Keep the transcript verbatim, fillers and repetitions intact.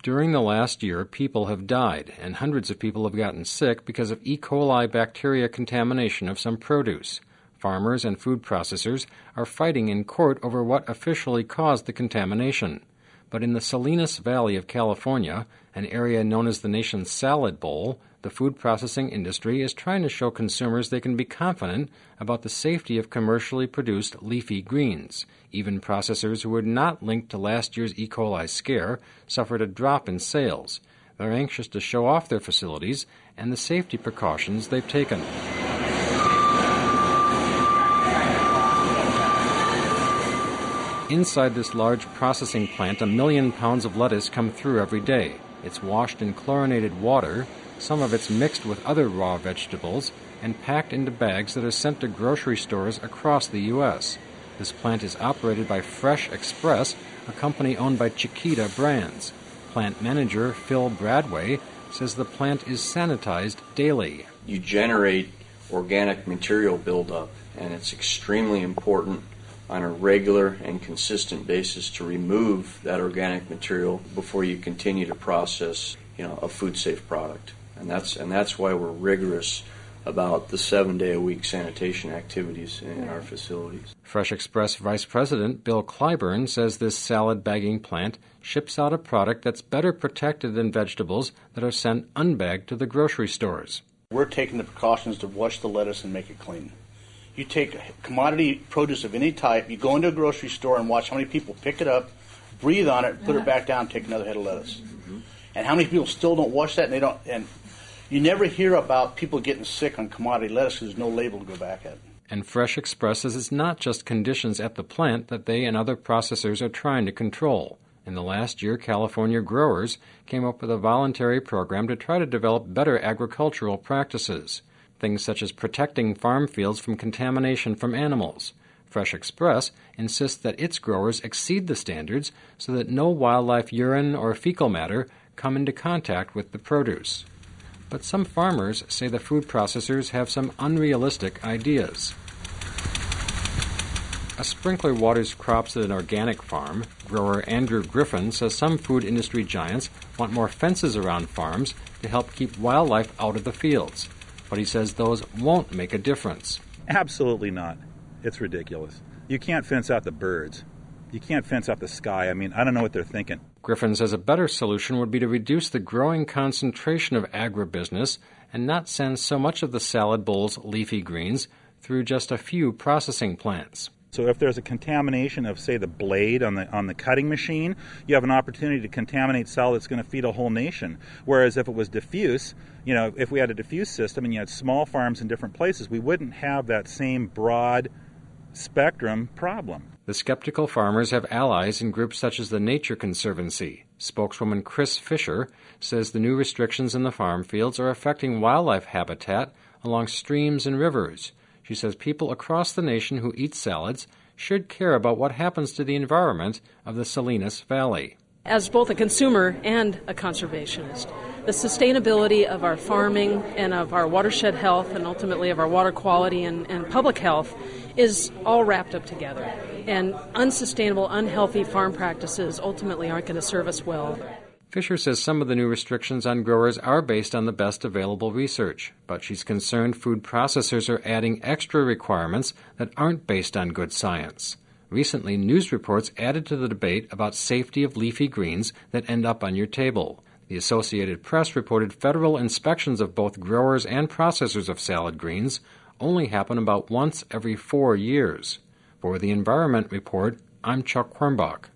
During the last year, people have died, and hundreds of people have gotten sick because of E. coli bacteria contamination of some produce. Farmers and food processors are fighting in court over what officially caused the contamination. But in the Salinas Valley of California, an area known as the nation's salad bowl, the food processing industry is trying to show consumers they can be confident about the safety of commercially produced leafy greens. Even processors who were not linked to last year's E. coli scare suffered a drop in sales. They're anxious to show off their facilities and the safety precautions they've taken. Inside this large processing plant, a million pounds of lettuce come through every day. It's washed in chlorinated water. Some of it's mixed with other raw vegetables and packed into bags that are sent to grocery stores across the U S This plant is operated by Fresh Express, a company owned by Chiquita Brands. Plant manager Phil Bradway says the plant is sanitized daily. You generate organic material buildup, and it's extremely important on a regular and consistent basis to remove that organic material before you continue to process, you know, a food-safe product. And that's and that's why we're rigorous about the seven-day-a-week sanitation activities in our facilities. Fresh Express Vice President Bill Clyburn says this salad bagging plant ships out a product that's better protected than vegetables that are sent unbagged to the grocery stores. We're taking the precautions to wash the lettuce and make it clean. You take commodity produce of any type, you go into a grocery store and watch how many people pick it up, breathe on it, put it back down, take another head of lettuce. Mm-hmm. And how many people still don't wash that, and they don't. And you never hear about people getting sick on commodity lettuce because there's no label to go back at. And Fresh Express says it's not just conditions at the plant that they and other processors are trying to control. In the last year, California growers came up with a voluntary program to try to develop better agricultural practices. Things such as protecting farm fields from contamination from animals. Fresh Express insists that its growers exceed the standards so that no wildlife urine or fecal matter come into contact with the produce. But some farmers say the food processors have some unrealistic ideas. A sprinkler waters crops at an organic farm. Grower Andrew Griffin says some food industry giants want more fences around farms to help keep wildlife out of the fields. But he says those won't make a difference. Absolutely not. It's ridiculous. You can't fence out the birds. You can't fence out the sky. I mean, I don't know what they're thinking. Griffin says a better solution would be to reduce the growing concentration of agribusiness and not send so much of the salad bowl's leafy greens through just a few processing plants. So if there's a contamination of, say, the blade on the on the cutting machine, you have an opportunity to contaminate salad that's going to feed a whole nation. Whereas if it was diffuse, you know, if we had a diffuse system and you had small farms in different places, we wouldn't have that same broad spectrum problem. The skeptical farmers have allies in groups such as the Nature Conservancy. Spokeswoman Chris Fisher says the new restrictions in the farm fields are affecting wildlife habitat along streams and rivers. She says people across the nation who eat salads should care about what happens to the environment of the Salinas Valley. As both a consumer and a conservationist, the sustainability of our farming and of our watershed health and ultimately of our water quality and, and public health is all wrapped up together. And unsustainable, unhealthy farm practices ultimately aren't going to serve us well. Fisher says some of the new restrictions on growers are based on the best available research, but she's concerned food processors are adding extra requirements that aren't based on good science. Recently, news reports added to the debate about safety of leafy greens that end up on your table. The Associated Press reported federal inspections of both growers and processors of salad greens only happen about once every four years. For the Environment Report, I'm Chuck Quirmbach.